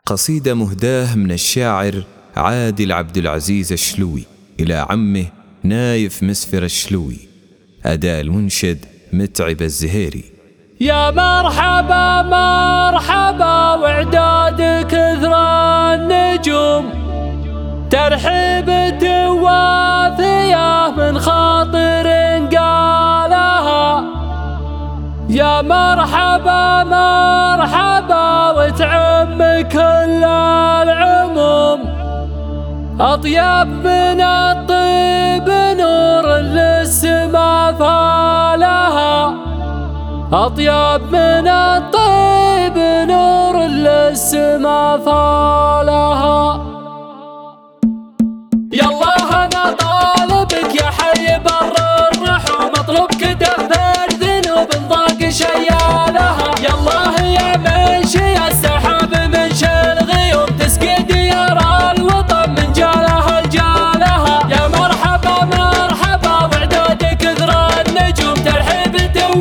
قصيدة مهداة من الشاعر عادل عبد العزيز الشلوي إلى عمه نايف مسفر الشلوي. أداء المنشد متعب الزهيري. يا مرحبا مرحبا وعداد كثر النجوم، ترحيب توافيه من خاطر قالها. يا مرحبا مرحبا وتعم كل العموم، أطيب من الطيب نور للسما فالها. أطيب من الطيب نور للسما فالها. يالله أنا طالبك يا حي بر الرحوم، أطلبك تغفر ذنوب ضاق شيالها. يالله يا منشي السحاب منشي الغيوم، تسقي ديار الوطن من جالها لجالها. يا مرحبا مرحبا وعداد كثر النجوم، ترحيب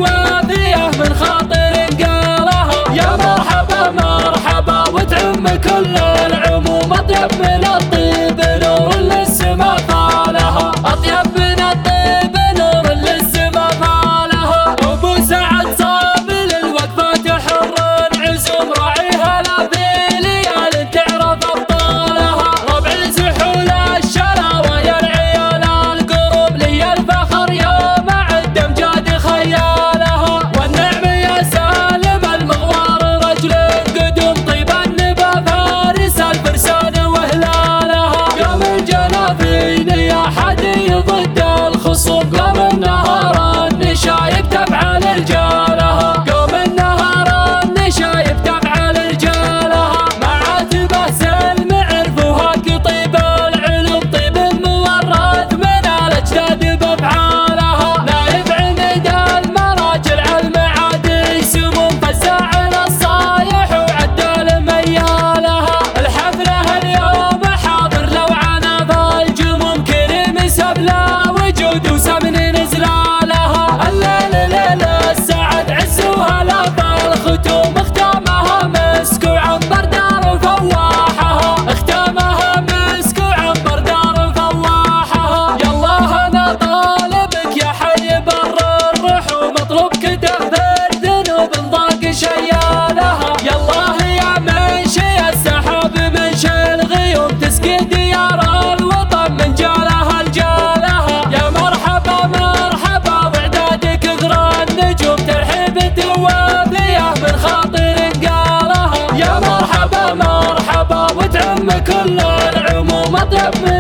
توافيه من خاطر قالها. يا مرحبا مرحبا وتعم كل العموم، أطيب من الطيب نور للسما فالها. أطيب من الطيب نور للسما فالها. أبو سعد صامل الوقفات حر عزوم، راعيها لا في ليال تعرف أبطالها. ربع سحول الشلاوة يرعي القروب، لي الفخر يوم عد امجاد خيالها. والنعم يا سالم المغوار رجل قدوم، طيب النبا فارس الفرسان وهلالها. قام الجنافين يا حدي ضد الخصوم، قام النهار النشايب تفعل رجالها. قام النهار النشايب تفعل رجالها. معاتبه سلم عرفوها كطيب العلوم، طيب مورث من الاجداد بافعالها. نايف عمد المراجل علم عادي سموم، فزاع الصايح وعدل ميالها. الحفله اليوم حاضر لو عنا فالجموم، كريم سبلا وجود وسمن نزلالها. الليل ليل السعد عز وهلا بالختوم، اختامها مسك وعنبر دار فواحها. اختامها مسك وعنبر دار فواحها. يالله انا طالبك يا حي بر الرحوم، اطلبك تغفر ذنوب ضاق شيالها. يالله يا منشي السحاب منشي الغيوم، تسقي ديار الوطن من جالها لجالها. يا مرحبا مرحبا وعداد كثر النجوم، ترحيب توافيه من خاطر قالها. يا مرحبا مرحبا وتعم كل العموم، أطيب من